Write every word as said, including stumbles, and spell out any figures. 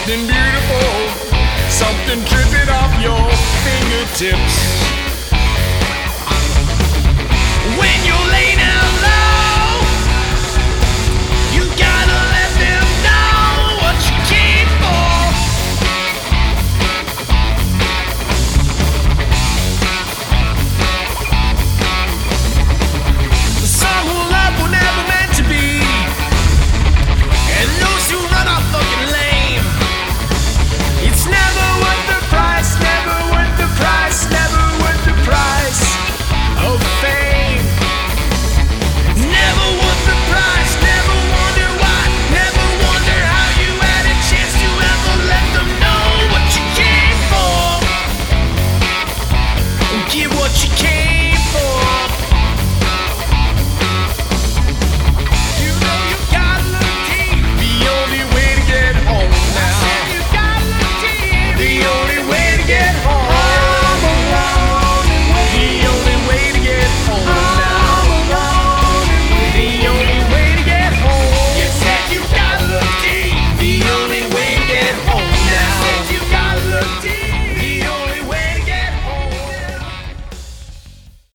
something beautiful, something dripping off your fingertips. When you're laying down low, you gotta let them know what you came for. Some who love were never meant to be, and those who run are fucking lame. It's never worth the price, never worth the price, never worth the price of fame. Never worth the price, never wonder why, never wonder how you had a chance to ever let them know what you came for. Give what you came